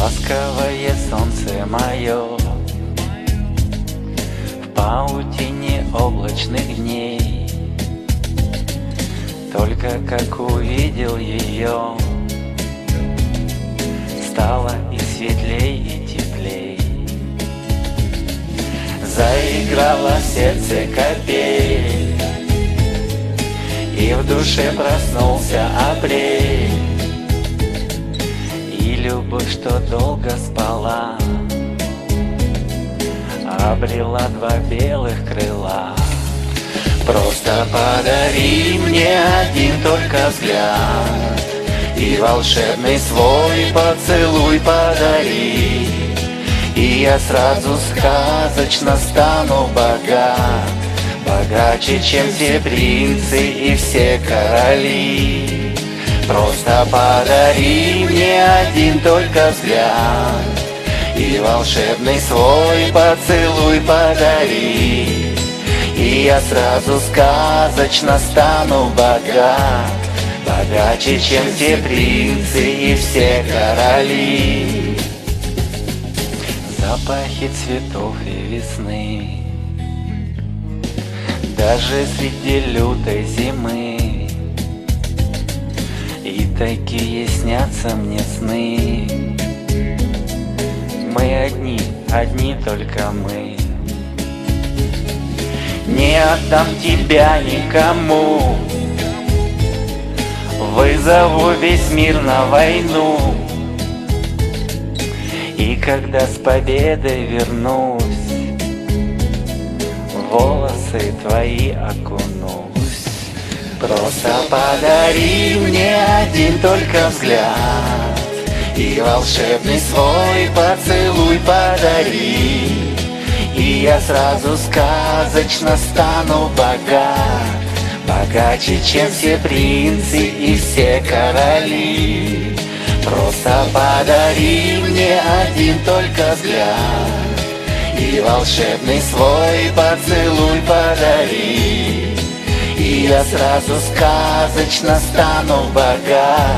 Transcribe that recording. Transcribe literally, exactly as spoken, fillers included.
Ласковое солнце мое в паутине облачных дней. Только как увидел ее, стало и светлей, и теплей. Заиграла в сердце капель, и в душе проснулся апрель. И любовь, что долго спала, обрела два белых крыла. Просто подари мне один только взгляд, и волшебный свой поцелуй подари, и я сразу сказочно стану богат, богаче, чем все принцы и все короли. Просто подари мне один только взгляд, и волшебный свой поцелуй подари, и я сразу сказочно стану богат, богаче, чем все принцы и все короли. Запахи цветов и весны, даже среди лютой зимы, и такие снятся мне сны. Мы одни, одни только мы. Не отдам тебя никому, вызову весь мир на войну. И когда с победой вернусь, в волосы твои окунусь. Просто подари мне один только взгляд, и волшебный свой поцелуй подари, и я сразу сказочно стану богат, богаче, чем все принцы и все короли. Просто подари мне один только взгляд, и волшебный свой поцелуй подари, и я сразу сказочно стану богат,